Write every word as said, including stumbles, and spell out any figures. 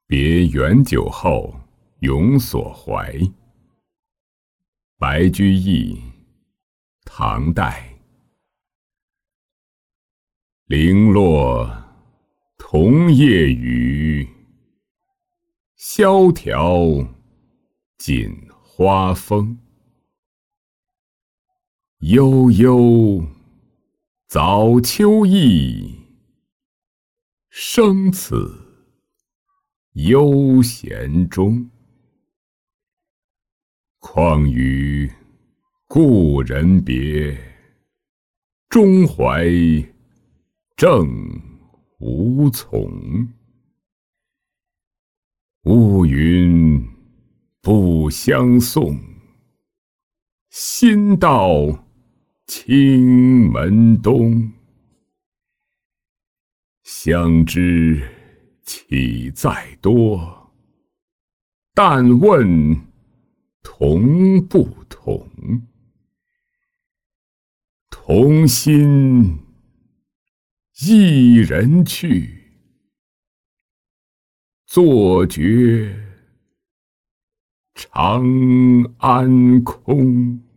别远酒后永所怀。白居易，唐代。零落桐叶雨，萧条锦花风。悠悠早秋意，生此悠闲中。况与故人别，中怀正无从。乌云不相送，新到青门东。相知岂在多，但问同不同。同心一人去，坐觉长安空。